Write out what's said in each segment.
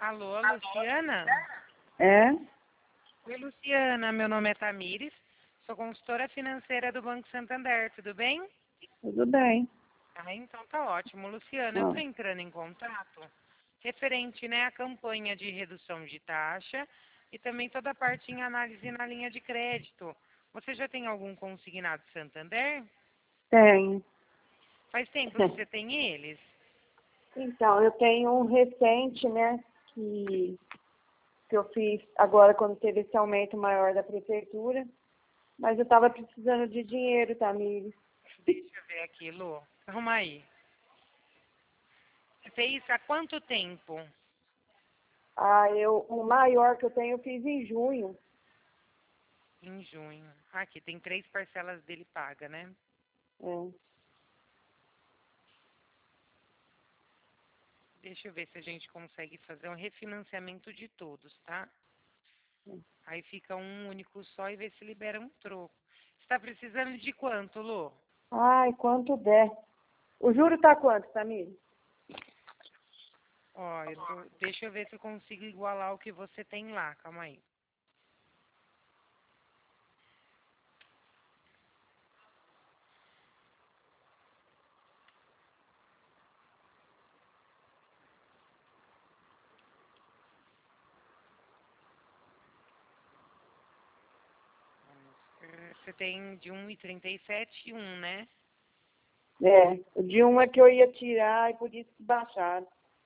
Alô, Luciana? É? Oi, Luciana. Meu nome é Tamires. Sou consultora financeira do Banco Santander. Tudo bem? Tudo bem. Ah, então tá ótimo. Luciana, eu Ó, estou entrando em contato referente, né, à campanha de redução de taxa e também toda a parte em análise na linha de crédito. Você já tem algum consignado Santander? tenho. Faz tempo que você tem eles? Então, eu tenho um recente, né, que eu fiz agora quando teve esse aumento maior da prefeitura, mas eu estava precisando de dinheiro, Tamires. Deixa eu ver aqui, Lu. Arruma aí. Você fez há quanto tempo? O maior que eu tenho eu fiz em junho. Em junho. Aqui, tem 3 parcelas dele paga, né? É. Deixa eu ver se a gente consegue fazer um refinanciamento de todos, tá? Aí fica um único só e vê se libera um troco. Você tá precisando de quanto, Lu? Ai, quanto der. O juro tá quanto, Tamires? Ó, deixa eu ver se eu consigo igualar o que você tem lá. Calma aí. Você tem de 1,37 e 1, né? É, o de um é que eu ia tirar e por isso que baixaram.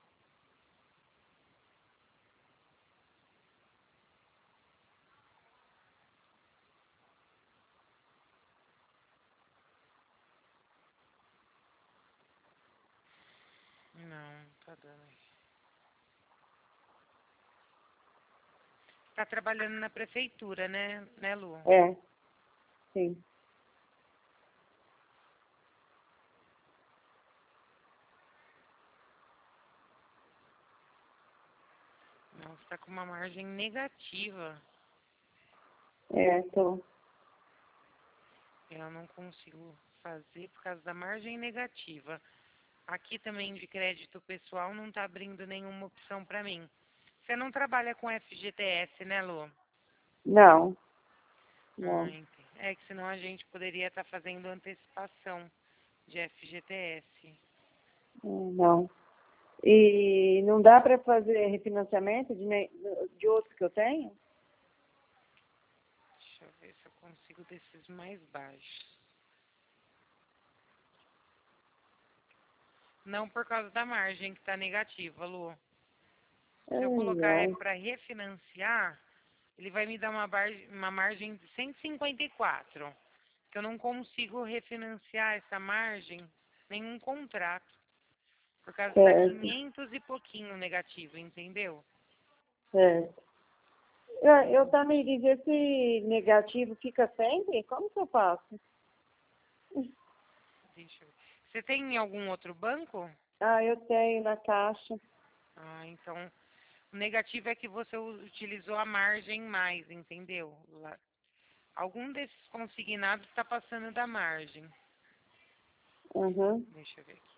Não, tá dando. Tá trabalhando na prefeitura, né, Lu? É, sim. Não, você tá com uma margem negativa. É, tô. Eu não consigo fazer por causa da margem negativa. Aqui também de crédito pessoal não tá abrindo nenhuma opção para mim. Você não trabalha com FGTS, né, Lu? Não, Ah, não. é que senão a gente poderia estar fazendo antecipação de FGTS. Não. E não dá para fazer refinanciamento de outros que eu tenho? Deixa eu ver se eu consigo desses mais baixos. Não por causa da margem que está negativa, Lu. Se eu Ai, colocar ai. para refinanciar, ele vai me dar uma margem de 154. Que eu não consigo refinanciar essa margem, nenhum contrato. Por causa da Certo, 500 e pouquinho negativo, entendeu? certo. Eu também diz, esse negativo fica sempre? Como que eu faço? Deixa eu ver. Você tem em algum outro banco? Ah, eu tenho na caixa. Ah, então, o negativo é que você utilizou a margem mais, entendeu? Algum desses consignados está passando da margem. Uhum. Deixa eu ver aqui.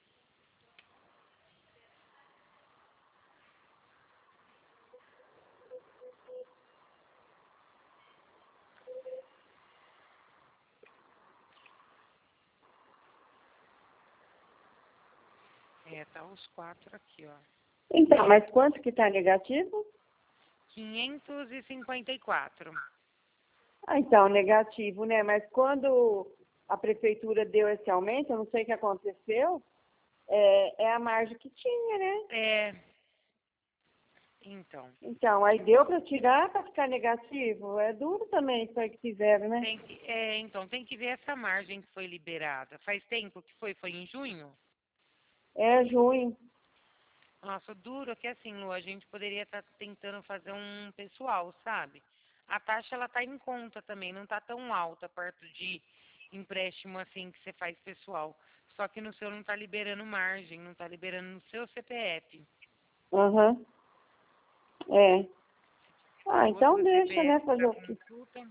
É, tá os 4 aqui, ó. Então, mas quanto que tá negativo? 554. Ah, então, negativo, né? Mas quando a prefeitura deu esse aumento, eu não sei o que aconteceu, é a margem que tinha, né? É, então, Então, aí deu para tirar para ficar negativo. É duro também isso aí que fizeram, né? tem que ver essa margem que foi liberada. Faz tempo que foi? Foi em junho? É junho. Nossa, duro que assim, Lu, a gente poderia estar tentando fazer um pessoal, sabe? A taxa ela tá em conta também, não tá tão alta perto de empréstimo assim que você faz pessoal. Só que no seu não tá liberando margem, não tá liberando no seu CPF. Aham. É. Ah, então Outro deixa, CPF né? Fazer para o quê? consulta.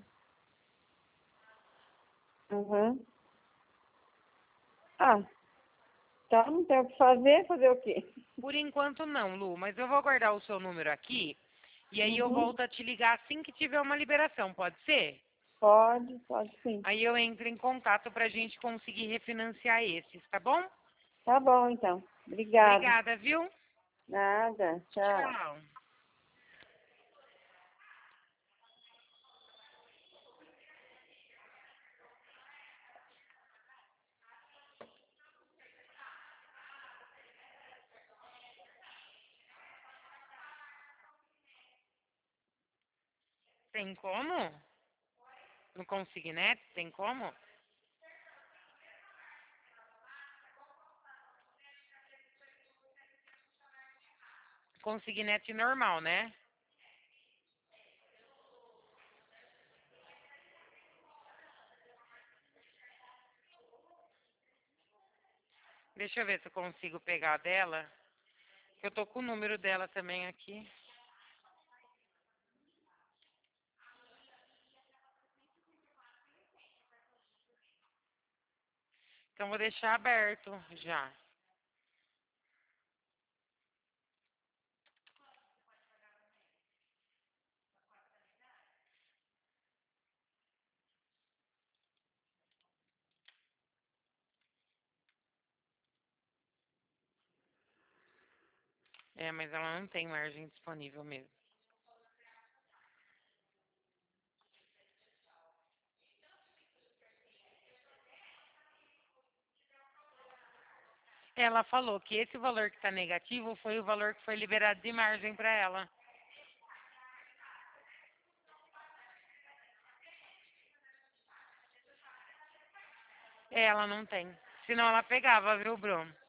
Aham. Ah, Então não tem o que fazer, fazer o quê? Por enquanto não, Lu, mas eu vou guardar o seu número aqui e aí eu Uhum. volto a te ligar assim que tiver uma liberação, pode ser? Pode sim. Aí eu entro em contato para a gente conseguir refinanciar esses, tá bom? Tá bom, então. Obrigada. Obrigada, viu? Nada. Tchau. Tchau. Tem como? No Consignet, tem como? Consignet normal, né? Deixa eu ver se eu consigo pegar dela. Eu tô com o número dela também aqui. Então vou deixar aberto já. É, mas ela não tem margem disponível mesmo. Ela falou que esse valor que está negativo foi o valor que foi liberado de margem para ela. É, ela não tem. Senão ela pegava, viu, Bruno?